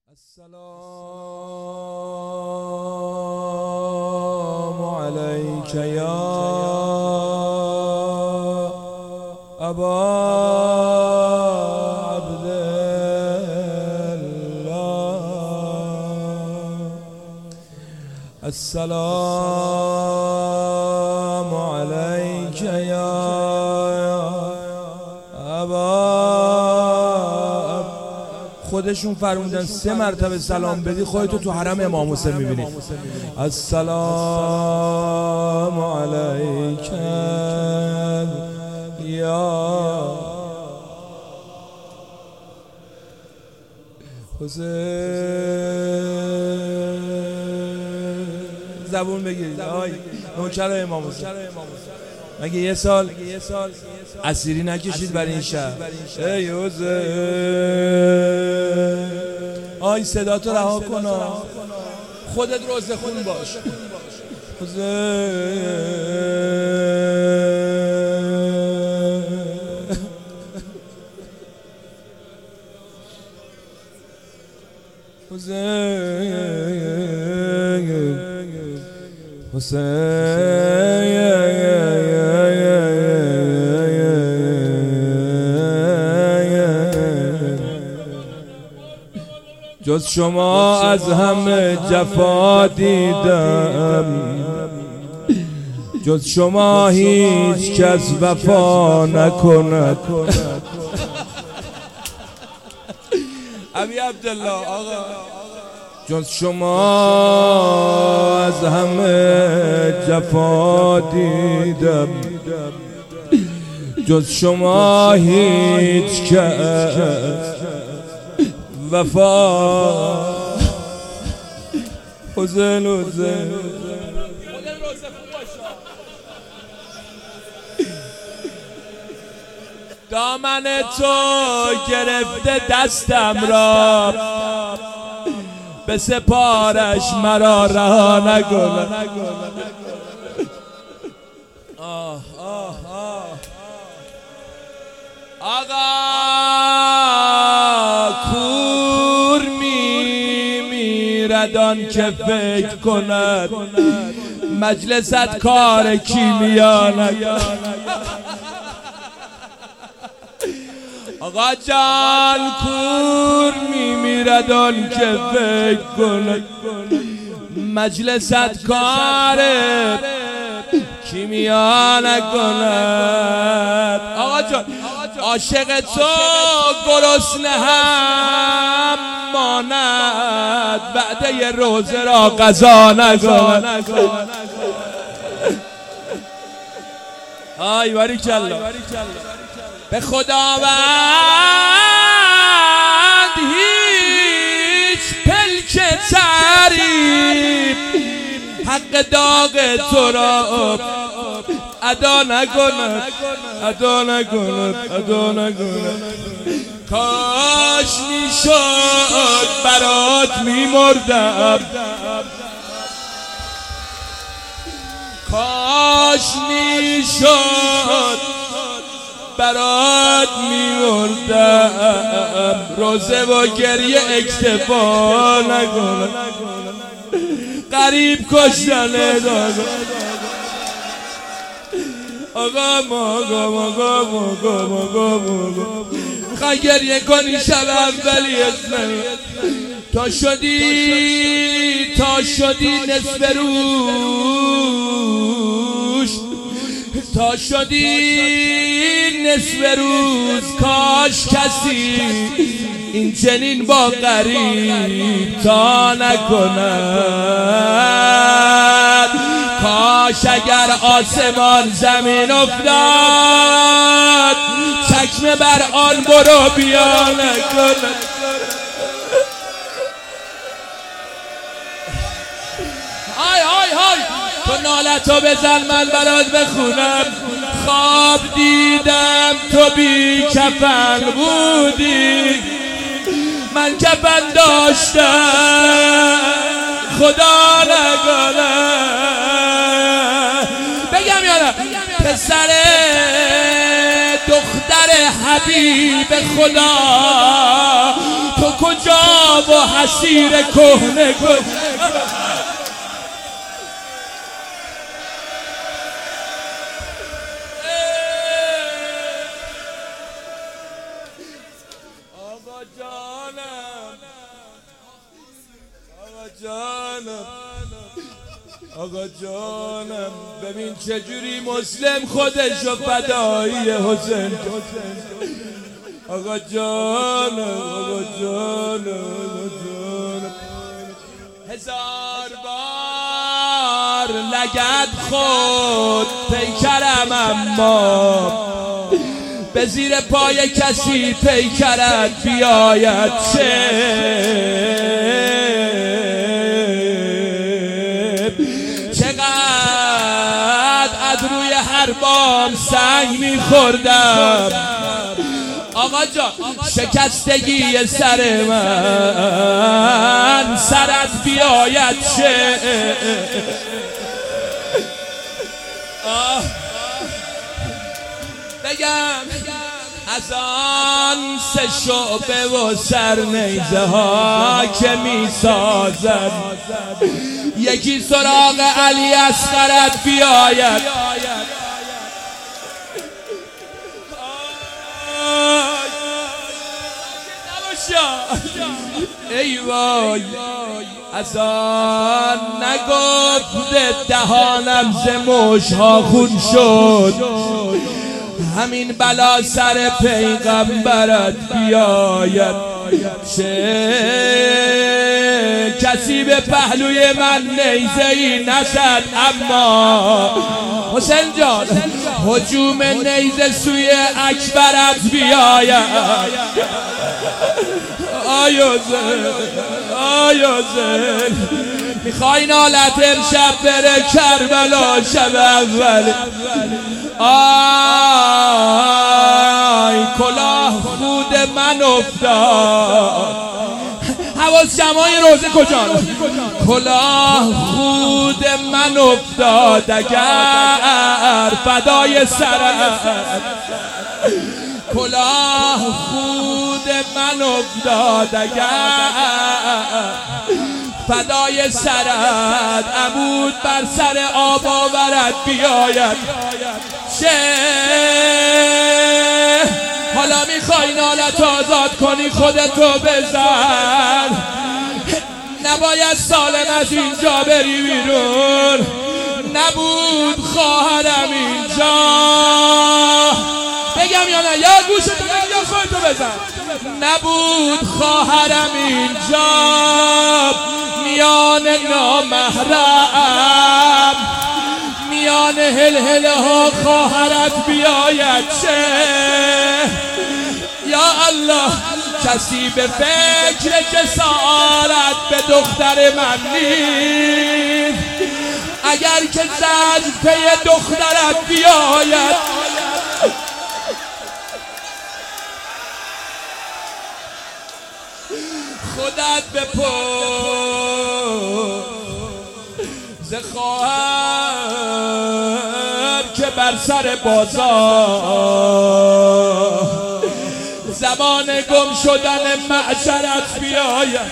السلام عليك يا أبا عبد الله. السلام عليك يا أبا. خودشون فرمودن 3 مرتبه سلام بدی خودتو تو حرم امام حسین میبینی. السلام علیک یا حسین. زبون بگیرید آی نوکر امام حسین. مگه یه سال اسیری نکشید برای این شهر؟ ای حسین آی صدا تو رها کن، خودت روزه خون باش. حسین جز شما از همه جفا دیدم، جز شما هیچ کس وفا نکند. ابی عبدالله آقا. جز شما از همه جفا دیدم، جز شما هیچ کس وفا. حسین دامن تو گرفته دستم را، به سپارش مرا رها نکن. آقا کور میرد آن که فکر کند، مجلست کار کیمیا نکند. آقا جان کور میرد آن که فکر کند، مجلست کار کیمیا نکند. آقا جان عاشق تو گرسنه هم ماند، وعده روزه را قضا نکند. آی باریکالله. به خداوند هیچ پلک تعریف حق داغ تو را ادا نکند، ادا نکند، ادا نکند. کاش میشد برات میمردم، کاش میشد برات میمردم. روزه و گریه اکتفا نکنم، غریب کشتن داغ. آقا موگا میخوای گریه کنی شب اولی اسمی. تا شدی نصف روز، تا شدی نصف روز. کاش کسی این چنین با غریب تا نکند. کاش اگر آسمان زمین افتاد، چکمه بر آن برو بیا نکند. های های های تو نالتو بزن من برات بخونم. خواب دیدم تو بی کفن بودی، من کفن داشتم خدا نکنه. بگم یا نه؟ پسر دختر حبیب خدا تو کجا و حسیر کهنه کن. آقا جانم آقا جانم ببین چجوری مسلم خودشو فدایی حسین. آقا جانم هزار بار لگد خود پیکرم اما به زیر پای کسی پیکرت بیاید چه چقدر از روی هر بام سنگ میخوردم. آقا جان شکستگی سر من سرت بیاید چه بگم از آن سه شعبه و سرنیزه ها که می سازد یکی سراغ علی اصغرت بیاید. ای وای از آن نگفت دهانم ز مشها خون شد همین بلا سر پیغمبرت بیاید چه کسی به پهلوی من نیزه‌ای نزد اما حسین جان هجوم نیزه سوی اکبرت بیاید. آیوزن میخوای نالت امشب بره کربلا شب اول. آی کلاه خود من افتاد حواس جمعای روزه کجا کلاه خود من افتاد اگر فدای سرت کلاه خود من افتاد اگر فدای سرت عمود بر سر آب آورد بیاید چه حالا میخوای نالت آزاد کنی خودتو بزن نباید سالم از اینجا بری بیرون نبود خواهرم اینجا بگم یا نه یا گوشتو بگم یا خودتو بزن نبود خواهرم اینجا میان نامحرم میان هلهله ها خواهرت بیاید چه یا الله کسی به فکر جسارت به دختر من نیست اگر که زجر پی دخترت بیاید خودت بپرس ز خواهر که بر سر بازار زمان گم شدن معشرت بیاید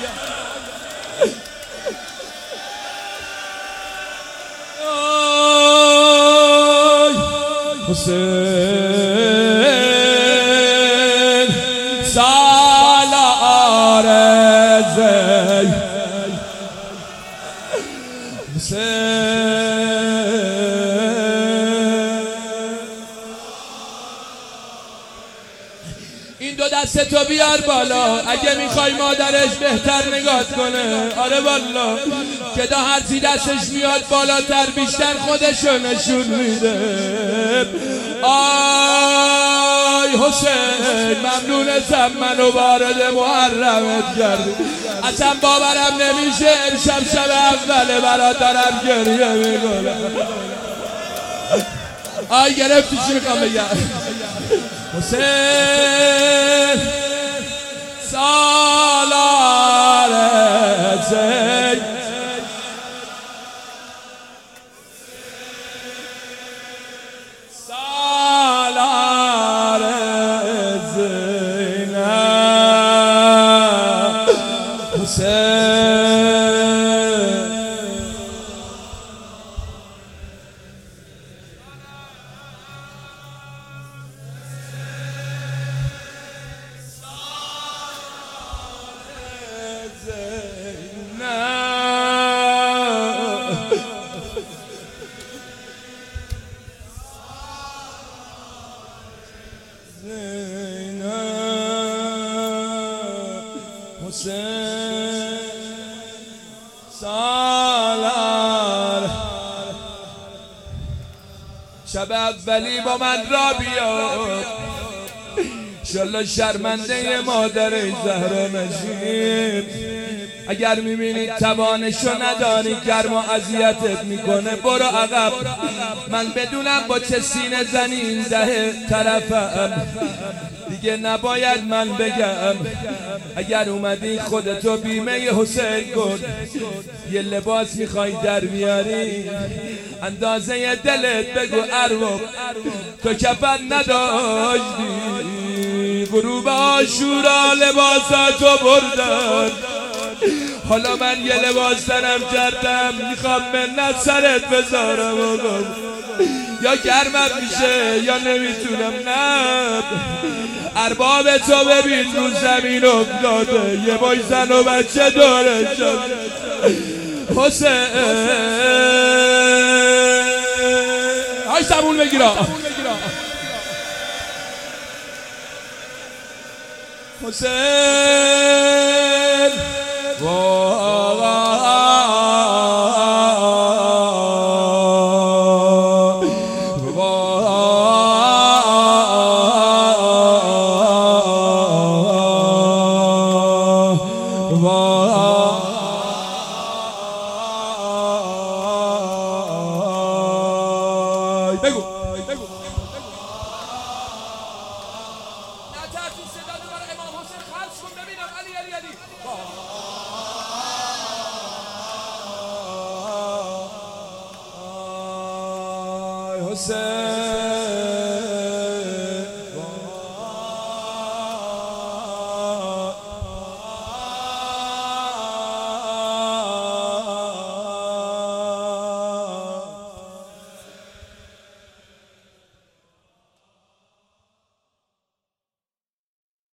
حسین سالار زی این دو دستتو بیار بالا اگه میخوای مادرش بهتر نگاه کنه آره والا که دا هرچی دستش میاد بالاتر بیشتر خودشو نشون میده آی حسین ممنونتم منو وارد محرمت کردی اصلا باورم نمیشه امشب شب اوله برادرم گریه میکنه آی گرفتی چی میخوام بگم حسین سالار زین سالار زینب حسین سالار شب اولی با من را بیاد انشالله شرمنده مادر زهرا نشیم. اگر میبینید توانشو نداری گرم و اذیتت میکنه برو عقب. من بدونم با چه سینه زنی این ده طرفم دیگه نباید من بگم. اگر اومدی خودتو بیمه حسین کن. یه لباس میخوای در بیاری اندازه دلت بگو ارباب تو کفن نداشتی. غروب عاشورا لباساتو بردن حالا من یه لباس تنم کردم میخوام منت سرت بذارم آقا. یا گرمم میشه یا نمیتونم. نه ارباب تو ببین رو زمین افتاده یه بای زن و بچه داره شد. حسین های زبون بگیرا حسین بگو نترسون صدا رو برای امام حسین خلص کن ببینم. علی علی علی حسین